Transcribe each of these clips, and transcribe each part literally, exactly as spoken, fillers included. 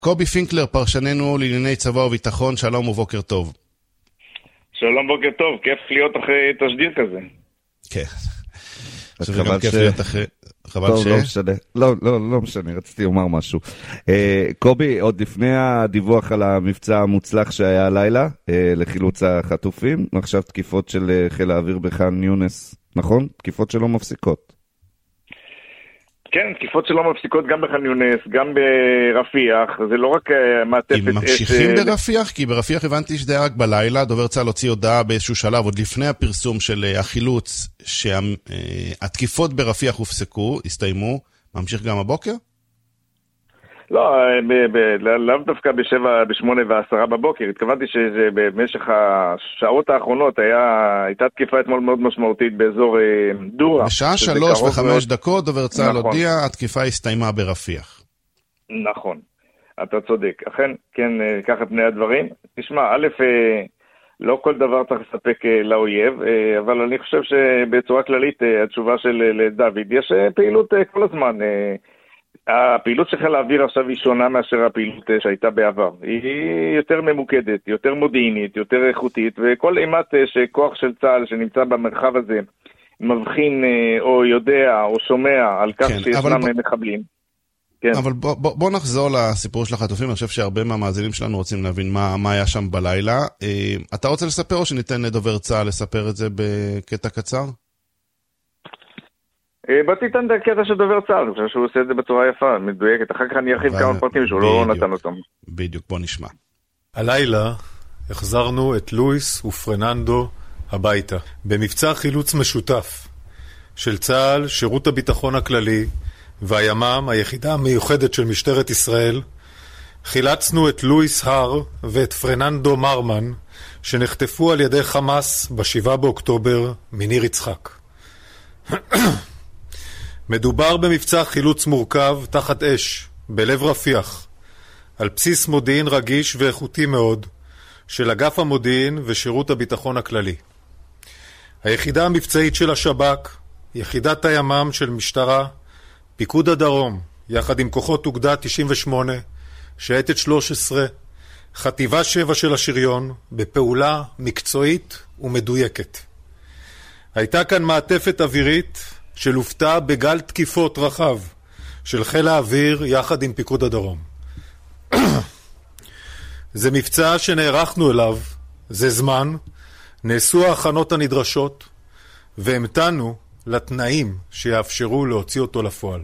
קובי פינקלר, פרשננו לענייני צבא וביטחון, שלום ובוקר טוב. שלום, בוקר טוב, כיף להיות אחרי תשדיר כזה. כן. זה גם כיף להיות אחרי... חבל ש... לא משנה, לא, לא, לא משנה, רציתי לומר משהו. קובי, עוד לפני הדיווח על המבצע המוצלח שהיה הלילה, לחילוץ החטופים, עכשיו תקיפות של חיל האוויר בח'אן יונס, נכון? תקיפות שלא מפסיקות. כן, תקיפות שלא מפסיקות גם בח'אן יונס, גם ברפיח, זה לא רק מעטפת... אם ממשיכים ברפיח, כי ברפיח הבנתי שזה היה רק בלילה, דובר צה"ל הוציא הודעה באיזשהו שלב, עוד לפני הפרסום של החילוץ, שהתקיפות ברפיח הופסקו, הסתיימו, ממשיך גם הבוקר? לא, לאו דווקא בשבע, בשמונה ועשרה בבוקר, התכוונתי שבמשך השעות האחרונות הייתה תקיפה אתמול מאוד משמעותית באזור דורה. בשעה שלוש וחמש דקות דובר צה"ל הודיע, התקיפה הסתיימה ברפיח. נכון, אתה צודק. אכן, כן, ככה פני הדברים. תשמע, א', לא כל דבר צריך לספק לאויב, אבל אני חושב שבצורה כללית התשובה של דוד, יש פעילות כל הזמן. הפעילות של חיל האוויר עכשיו היא שונה מאשר הפעילות שהייתה בעבר. היא יותר ממוקדת, יותר מודיעינית, יותר איכותית, וכל אימת שכוח של צה"ל שנמצא במרחב הזה מבחין או יודע או שומע על כך כן, שישנם ב... מחבלים. כן. אבל בוא, בוא, בוא נחזור לסיפור של החטופים, אני חושב שהרבה מהמאזינים שלנו רוצים להבין מה, מה היה שם בלילה. אתה רוצה לספר או שניתן לדובר צה"ל לספר את זה בקטע קצר? בוא תיתן את הקטע של דובר צה"ל, אני חושב שהוא עושה את זה בצורה יפה, מדויקת, אחר כך אני ארחיב כמה פרטים שהוא לא נתן אותם. בדיוק, בוא נשמע. הלילה החזרנו את לואיס ופרננדו הביתה, במבצע חילוץ משותף של צה"ל, שירות הביטחון הכללי והימ"מ, היחידה המיוחדת של משטרת ישראל. חילצנו את לואיס הר ואת פרננדו מרמן, שנחטפו על ידי חמאס בשבעה באוקטובר מניר יצחק. מדובר במבצע חילוץ מורכב תחת אש, בלב רפיח, על בסיס מודיעין רגיש ואיכותי מאוד, של אגף המודיעין ושירות הביטחון הכללי. היחידה המבצעית של השב"כ, יחידת הימ"מ של משטרה, פיקוד הדרום, יחד עם כוחות אוגדה תשעים ושמונה, שייטת שלוש עשרה, חטיבה שבע של השריון, בפעולה מקצועית ומדויקת. הייתה כאן מעטפת אווירית, שלופתה בגל תקיפות רחב של חיל האוויר יחד עם פיקוד הדרום. זה מבצע שנערכנו אליו, זה זמן, נעשו ההכנות הנדרשות, והמתנו לתנאים שיאפשרו להוציא אותו לפועל.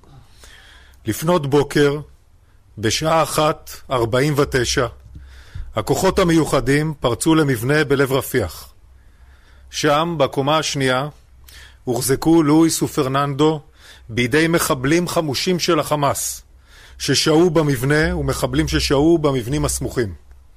לפנות בוקר, בשעה אחת ארבעים ותשע, הכוחות המיוחדים פרצו למבנה בלב רפיח. שם, בקומה השנייה, הוחזקו לואיס ופרננדו בידי מחבלים חמושים של החמאס, ששהו במבנה ומחבלים ששהו במבנים הסמוכים.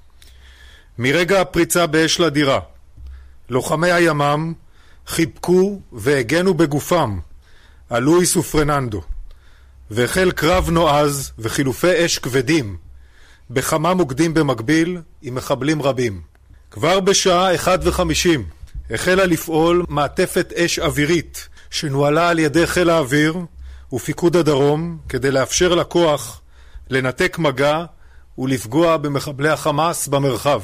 מרגע הפריצה באש לדירה, לוחמי הימ"מ חיבקו והגנו בגופם על לואיס ופרננדו, והחל קרב נועז וחילופי אש כבדים בכמה מוקדים במקביל עם מחבלים רבים. כבר בשעה אחת וחמישים החלה לפעול מעטפת אש אווירית שנוהלה על ידי חיל האוויר ופיקוד הדרום כדי לאפשר לכוח לנתק מגע ולפגוע במחבלי החמאס במרחב.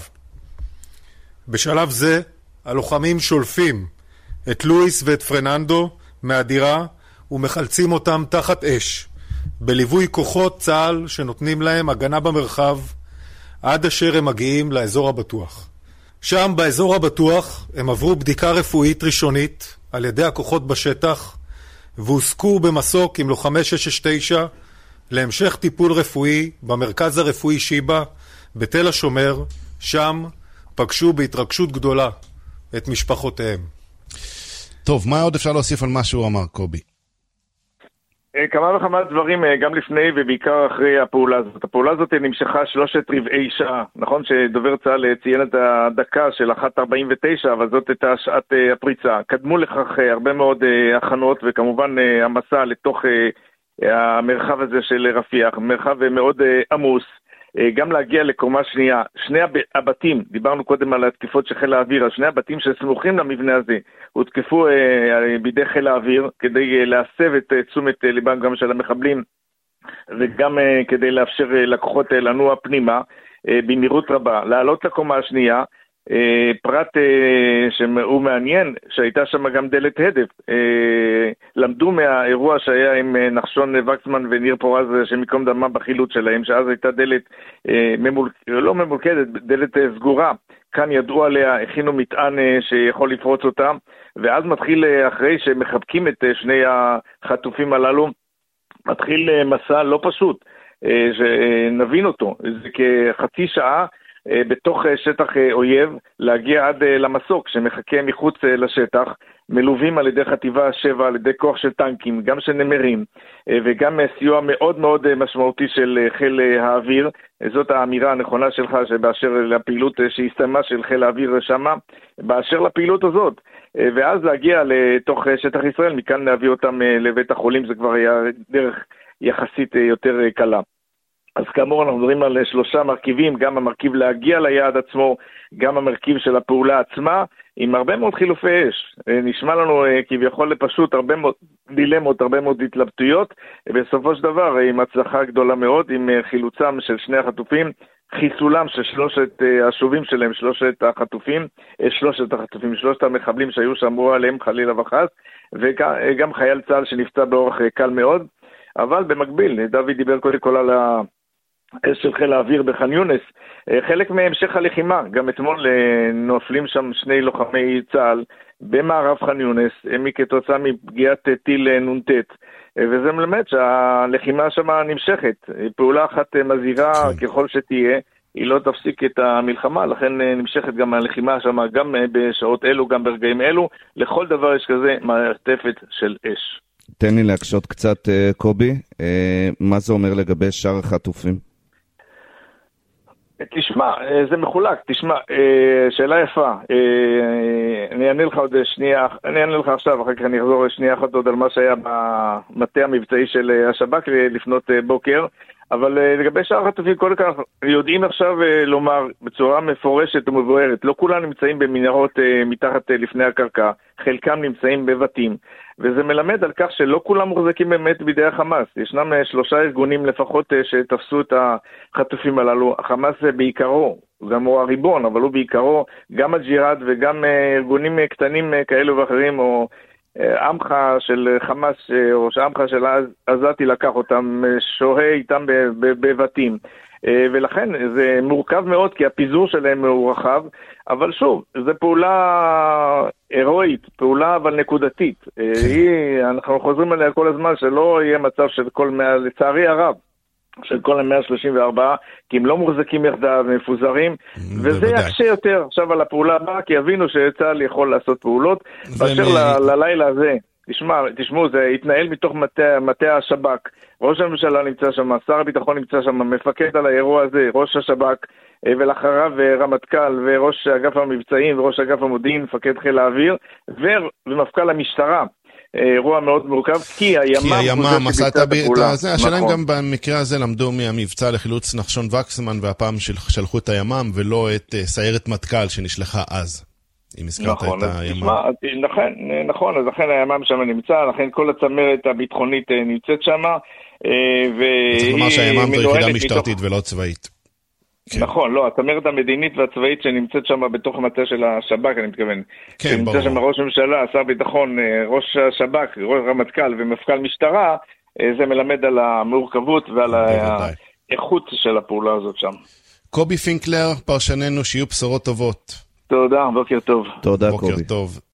בשלב זה הלוחמים שולפים את לואיס ואת פרננדו מהדירה ומחלצים אותם תחת אש בליווי כוחות צה"ל שנותנים להם הגנה במרחב עד אשר הם מגיעים לאזור הבטוח. שם באזור הבטוח הם עברו בדיקה רפואית ראשונית על ידי הכוחות בשטח והוסקו במסוק עם לוחמי שש שש תשע להמשך טיפול רפואי במרכז הרפואי שיבא בתל השומר. שם פגשו בהתרגשות גדולה את משפחותיהם. טוב, מה עוד אפשר להוסיף על מה שהוא אמר, קובי? כמה וכמה דברים גם לפני ובעיקר אחרי הפעולה הזאת. הפעולה הזאת נמשכה שלושת רבעי שעה. נכון שדובר צה"ל ציין את הדקה של אחת ארבעים ותשע, אבל זאת הייתה שעת הפריצה. קדמו לכך הרבה מאוד הכנות וכמובן המסע לתוך המרחב הזה של רפיח, מרחב מאוד עמוס. גם להגיע לקומה שנייה. שני הבתים, דיברנו קודם על התקיפות של חיל האוויר, שני הבתים שסמוכים למבנה הזה הותקפו בידי חיל האוויר כדי להסב את תשומת ליבם גם של המחבלים וגם כדי לאפשר לקוחות לנוע פנימה במהירות רבה, לעלות לקומה השנייה, פרט שהוא מעניין, שהייתה שם גם דלת הדף. למדו מהאירוע שהיה עם נחשון וקסמן וניר פורז שמקום דמה בחילוץ שלהם, שאז הייתה דלת ממול... לא ממולכדת, דלת סגורה. כאן ידעו עליה, הכינו מטען שיכול לפרוץ אותה, ואז מתחיל, אחרי שמחבקים את שני החטופים הללו, מתחיל מסע לא פשוט, שנבין אותו. זה כחצי שעה בתוך שטח אויב, להגיע עד למסוק שמחכה מחוץ לשטח, מלווים על ידי חטיבה שבע, על ידי כוח של טנקים, גם של נמרים, וגם סיוע מאוד מאוד משמעותי של חיל האוויר. זאת האמירה הנכונה שלך, שבאשר לפעילות שהסתיימה של חיל האוויר שמה, באשר לפעילות הזאת, ואז להגיע לתוך שטח ישראל, מכאן להביא אותם לבית החולים, זה כבר היה דרך יחסית יותר קלה. אז כאמור אנחנו מדברים על שלושה מרכיבים, גם המרכיב להגיע ליעד עצמו, גם המרכיב של הפעולה עצמה, עם הרבה מאוד חילופי אש. נשמע לנו כביכול פשוט הרבה מאוד דילמות, הרבה מאוד התלבטויות, בסופו של דבר עם הצלחה גדולה מאוד, עם חילוצם של שני החטופים, חיסולם של שלושת השובים שלהם, שלושת החטופים, שלושת החטופים, שלושת המחבלים שהיו שאמרו עליהם חלילה וחס, וגם חייל צה"ל שנפצע באורח קל מאוד, אבל במקביל, דוד דיבר קודם כל על ה... של חיל האוויר בח'אן יונס, חלק מהמשך הלחימה, גם אתמול נופלים שם שני לוחמי צה"ל במערב ח'אן יונס, מכתוצאה מפגיעת טיל נ"ט, וזה מלמד שהלחימה שם נמשכת, פעולה אחת מזהירה ככל שתהיה, היא לא תפסיק את המלחמה, לכן נמשכת גם הלחימה שם, גם בשעות אלו, גם ברגעים אלו, לכל דבר יש כזה מעטפת של אש. תן לי להקשות קצת, קובי, מה זה אומר לגבי שאר החטופים? תשמע, זה מחולק, תשמע, שאלה יפה, אני אענה לך עוד שנייה, אני אענה לך עכשיו, אחר כך אני אחזור שנייה אחת עוד על מה שהיה במטה המבצעי של השב"כ לפנות בוקר, אבל לגבי שאר החטופים, כל כך יודעים עכשיו לומר בצורה מפורשת ומבוארת, לא כולם נמצאים במנהרות מתחת לפני הקרקע, חלקם נמצאים בבתים, וזה מלמד על כך שלא כולם מוחזקים באמת בידי החמאס. ישנם שלושה ארגונים לפחות שתפסו את החטופים הללו. החמאס בעיקרו, גם הוא הריבון, אבל הוא בעיקרו גם הג'יהאד וגם ארגונים קטנים כאלו ואחרים, או עמך של חמאס, או שעמך של עזתי לקח אותם, שוהה איתם בבתים. ולכן זה מורכב מאוד, כי הפיזור שלהם הוא רחב, אבל שוב, זו פעולה הירואית, פעולה אבל נקודתית. היא, אנחנו חוזרים עליה כל הזמן, שלא יהיה מצב של כל מאה, לצערי הרב, של כל ה-מאה שלושים וארבע, כי הם לא מוחזקים יחדיו, מפוזרים, וזה יקשה יותר עכשיו על הפעולה הבאה, כי יבינו שצה"ל יכול לעשות פעולות, באשר ללילה הזה. תשמע, תשמעו, זה התנהל מתוך מטה, מטה השב"כ. ראש הממשלה נמצא שם, שר הביטחון נמצא שם, מפקד על האירוע הזה, ראש השב"כ, ולאחריו רמטכ"ל וראש אגף המבצעים וראש אגף המודיעין, מפקד חיל האוויר, ומפכ"ל המשטרה. אירוע מאוד מורכב, כי הימ"מ... כי הימ"מ עשה את זה. השאלה אם גם במקרה הזה למדו מהמבצע לחילוץ נחשון וקסמן, והפעם שלחו את הימ"מ ולא את סיירת מטכ"ל שנשלחה אז. אם הזכרת את הימ"מ. נכון, נכון, אז לכן הימ"מ שם נמצא, לכן כל הצמרת הביטחונית נמצאת שם, צריך לומר שהימ"מ זו יחידה משטרתית ולא צבאית. נכון, לא, הצמרת המדינית והצבאית שנמצאת שם בתוך המטה של השב"כ, אני מתכוון. כן, ברור. נמצא שם ראש הממשלה, שר ביטחון, ראש השב"כ, ראש רמטכ"ל ומפכ"ל משטרה, זה מלמד על המורכבות ועל האיכות של הפעולה הזאת שם. קובי פינקלר, פרשננו, שיהיו בשורות טובות. תודה, בוקר טוב. תודה, קובי. בוקר טוב.